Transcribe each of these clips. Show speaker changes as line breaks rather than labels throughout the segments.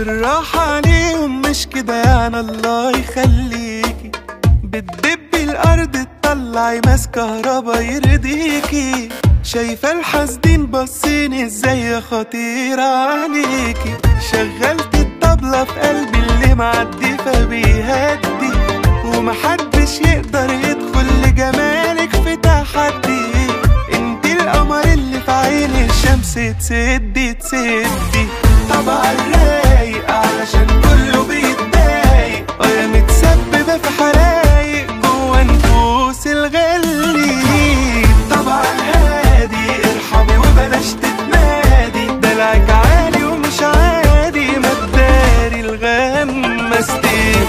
بالراحة عليهم مش كده يعني، الله يخليكي بتدبي الأرض تطلعي ماس كهربا يرضيكي. شايفة الحاسدين باصين ازاي يا خطيرة عليكي. شغلت الطبلة في قلبي اللي معدي فبيهدي، ومحدش يقدر يدخل لجمالك في تحدي. انتي القمر اللي في عين الشمس تسدي تسدي. طبعا رايق علشان كله بيتضايق، ويا متسببة في حرايق جوا نفوس الغالي. طبعا هادي ارحمي وبلاش تتنادي، دلعك عالي ومش عادي ما تداري الغمستين.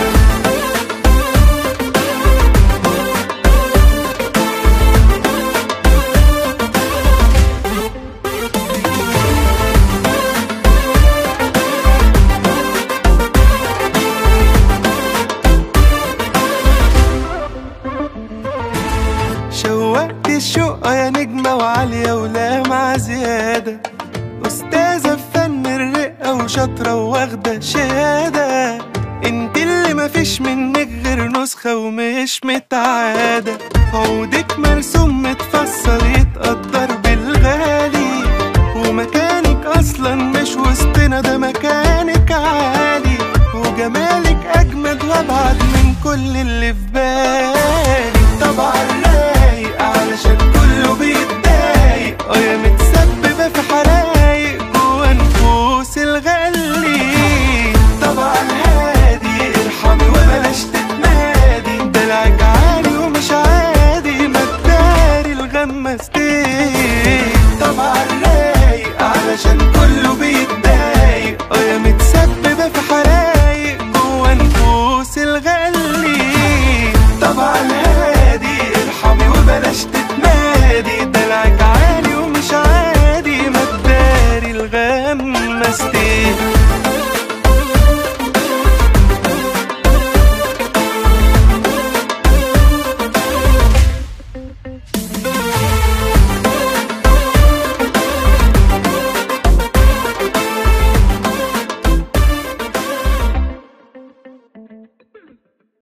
شوقت الشقة يا نجمة وعالية ولامعة زيادة، أستاذة في فن الرقة وشاطرة واخدة شهادة. انت اللي مفيش منك غير نسخة ومش متعادة، عودك مرسوم متفصل يتقدر